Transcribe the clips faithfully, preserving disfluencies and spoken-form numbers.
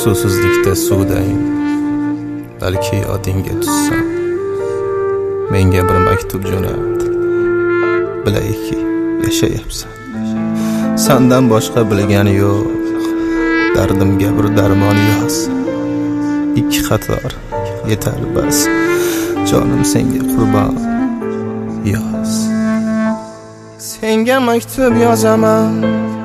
suvsizlikda suvdayin, balki yodingga tushsam. Menga bir maktub jo'nat, bilayki yashayapsan. Sendan boshqa bilgani yo'q, dardimga bir darmon yoz. Ikki qator yetar bas, jonim senga qurbon yoz. Senga maktub yozaman,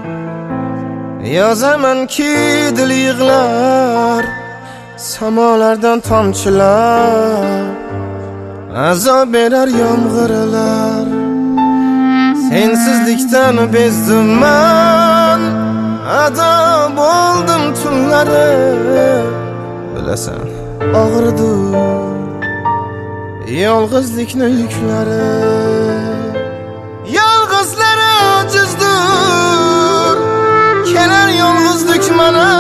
yozamanki dil yig'lar, samolardan tomchilar, azob berar yomg'irlar. Sensizlikdan bezdim man, ado bo'ldim tunlari. Bilasan, og'irdi yolg'izlikni yuklari. Yolg'izlari ojizdir, kelar yolg'izlik mana.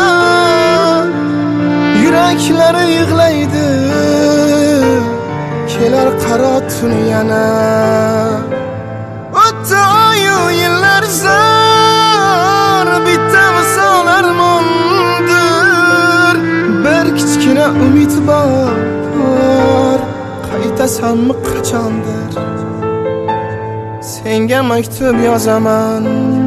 Yuraklari yig'laydi, kelar qaro tun yana. O'tdi oyu yillar zor, bitta misol armondir. Bir kichkina umid bor, qaytasanmi qachondir. Senga maktub yozaman,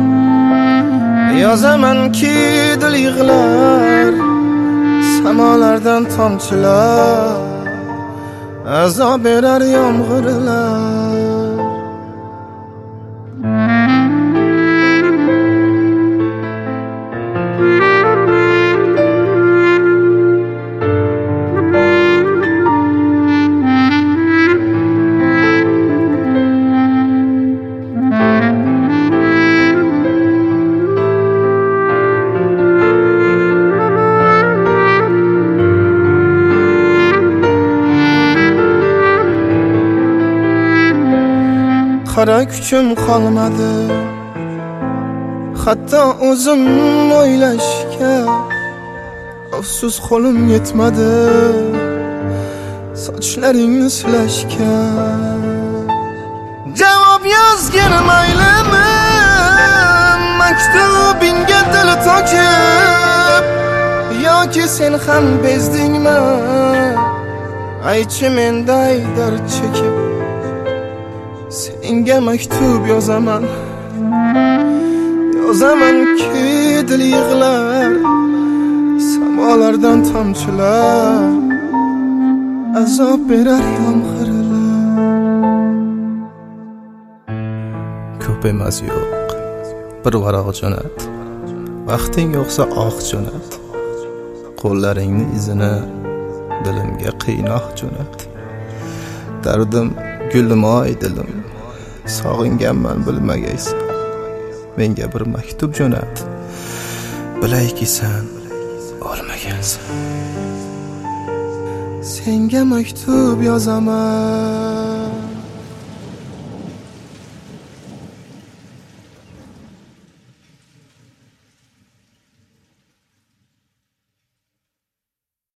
yozamanki dil yig'lar, samolardan tomchilar, azob berar yomg'irlar. Qara kuchim qolmadi, hatto o'zim o'ylashga. Afsus qo'lim yetmadi sochlaringni silashga. Javob yozgin maylimi, maktubingga dil to'kib, yoki sen ham bezdingmi, aytchi menday dard chekib. Senga maktub yozaman, yozamanki dil yig'lar, samolardan tomchilar, azob berar yomg'irlar. Ko'p emas yo'q, bir varaq jo'nat. Vaqting yo'qsa oq jo'nat. Qo'llaringni izini dilimga qiynoq jo'nat. Dardim gulim oy dilim, sog'inganman bilmagaysan. Menga bir maktub jo'nat, bilayki sen o'lmagansan. Senga maktub yozaman,